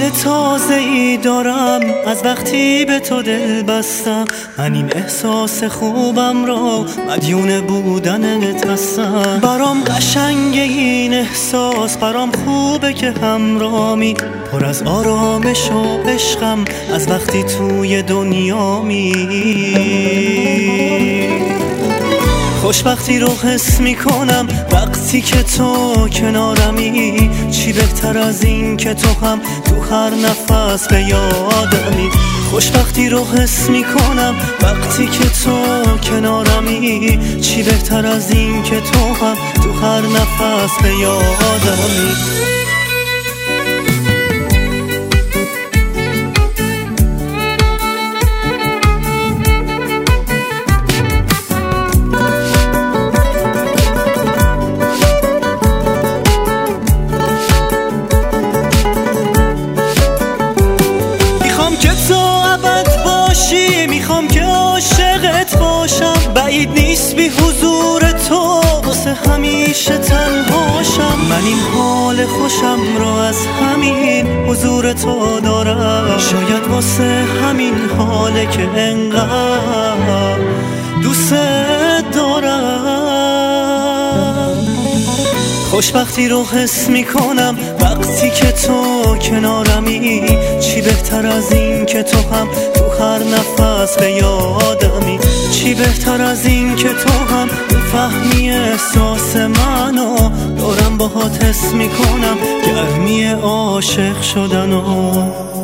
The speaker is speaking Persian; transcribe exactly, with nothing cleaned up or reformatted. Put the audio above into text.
تازه ای دارم از وقتی به تو دل بستم. من این احساس خوبم را مدیون بودنت هستم. برام قشنگه این احساس، برام خوبه که همرامی، پر از آرامش و عشقم از وقتی توی دنیامی. خوشبختی رو حس میکنم وقتی که تو کنارمی. چی بهتر از این که تو هم تو هر نفس به یادمی. خوشبختی رو حس میکنم وقتی که تو کنارمی. چی بهتر از این که تو هم تو هر نفس به یادمی. میخوام که عاشقت باشم، بعید نیست بی حضور تو واسه همیشه تنهاشم. من این حال خوشم را از همین حضور تو دارم. شاید واسه همین حاله که انقدر دوست دارم. خوشبختی رو حس میکنم وقتی که تو کنارمی. چی بهتر از این که تو هم تو هر نفس به یادمی. چی بهتر از این که تو هم فهمی احساس منو. دارم باهات حس میکنم گرمی عاشق شدنو.